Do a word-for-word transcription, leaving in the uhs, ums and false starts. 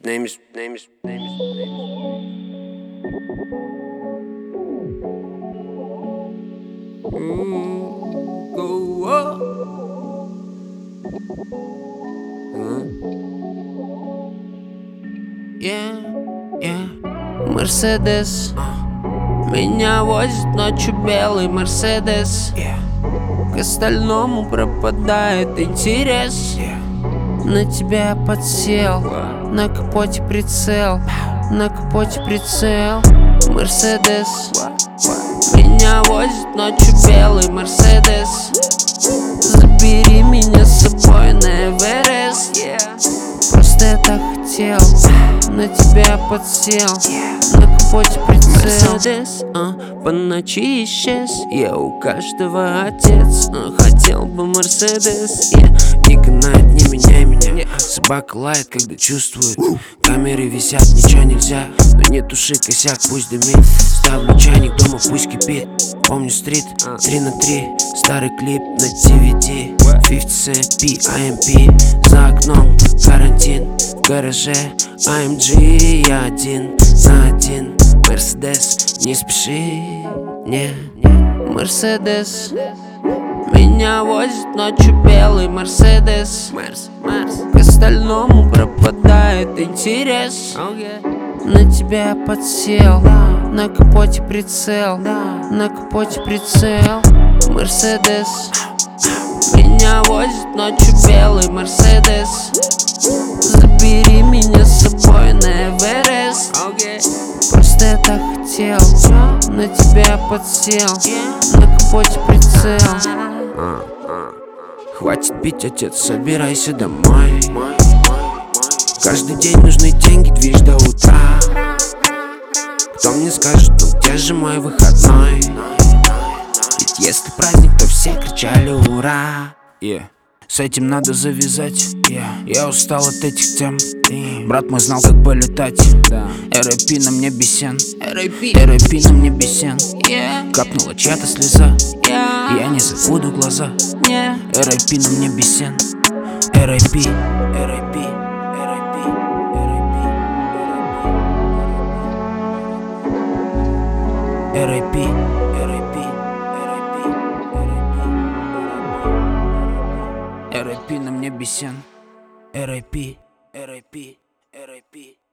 name is, name is, name is, name is. Mm, go up. Mm. Yeah, yeah. Мерседес меня возит ночью белый Мерседес. Yeah. К остальному пропадает интерес. Yeah. На тебя подсел, wow. На капоте прицел, на капоте прицел. Мерседес меня возит ночью белый Мерседес. Забери меня с собой на Эверест. Yeah. Просто я так хотел, на тебя подсел, на капоте прицел. Мерседес, а, по ночи исчез. Я у каждого отец, а, хотел бы Мерседес. Yeah. Не канает, не меняй меня. Yeah. Собака лает, когда чувствует. uh. Камеры висят, ничего нельзя. Но не туши косяк, пусть дымит. Ставлю чайник дома, пусть кипит. Помню стрит, три на три. Старый клип на ти ви ди. пятьдесят пи, эй эм пи. За окном карантин. В гараже эй эм джи. Я один за один. Мерседес, не спеши, не, не. Мерседес меня возит ночью белый Мерседес. Мерс, Мерс. К остальному пропадает интерес. Okay. На тебя подсел, да. На капоте прицел, да. На капоте прицел. Мерседес меня возит ночью белый Мерседес. Забери меня с собой на Эверест. Okay. Просто я так хотел, на тебя подсел, на капоте прицел. а, а. Хватит пить, отец, собирайся домой. Каждый день нужны деньги, движ до утра. Кто мне скажет, ну где же мой выходной? Ведь если праздник, то все кричали ура. Yeah. С этим надо завязать. yeah. Я устал от этих тем. yeah. Брат мой знал, как полетать. yeah. эр эй пи на мне бесен. эр эй пи на мне бесен. yeah. Капнула чья-то слеза. yeah. Я не забуду глаза. yeah. эр эй пи на мне бесен. эр эй пи, эр эй пи, эр эй пи, эр эй пи, эр эй пи, эр эй пи, эр эй пи на мне бесен. эр эй пи, эр эй пи, эр эй пи.